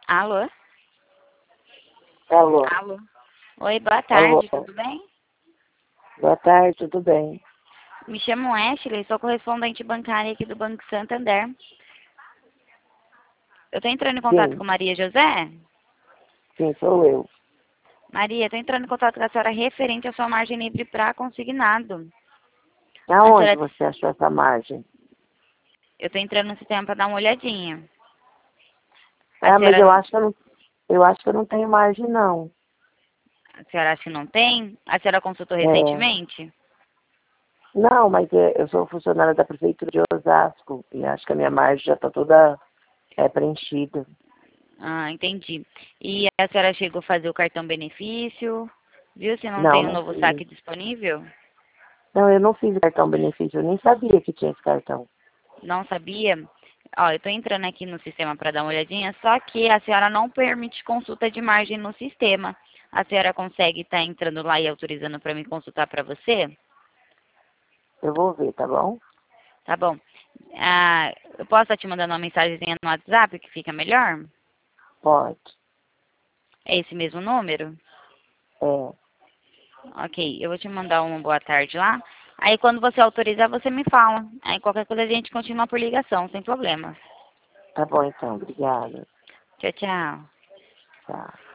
Alô? Alô? Alô? Oi, boa Alô? tarde, tudo bem? Boa tarde, tudo bem? Me chamo Ashley, sou correspondente bancária aqui do Banco Santander. Eu estou entrando em contato Sim, com Maria José. sim, sou eu. Maria, estou entrando em contato com a senhora referente à sua margem livre para consignado. A Aonde senhora, você achou essa margem? eu estou entrando no sistema para dar uma olhadinha. A Ah, mas senhora, eu acho que eu não tenho margem, não. a senhora acha que não tem? A senhora consultou É, recentemente? não, mas eu sou funcionária da Prefeitura de Osasco e acho que a minha margem já está toda preenchida. Ah, entendi. E a senhora chegou a fazer o cartão benefício? Viu se não Não, tem um não novo fiz. saque disponível? Não, eu não fiz o cartão benefício, eu nem sabia que tinha esse cartão. Não sabia? Ó, eu tô entrando aqui no sistema para dar uma olhadinha, só que a senhora não permite consulta de margem no sistema. A senhora consegue estar entrando lá e autorizando para mim consultar para você? Eu vou ver, tá bom? Tá bom. Ah, eu posso estar te mandando uma mensagenzinha no WhatsApp que fica melhor? Pode. É esse mesmo número? É, Ok, eu vou te mandar uma boa tarde lá. Aí quando você autorizar, você me fala. Aí qualquer coisa a gente continua por ligação, sem problema. tá bom então, obrigada. Tchau, tchau. Tá.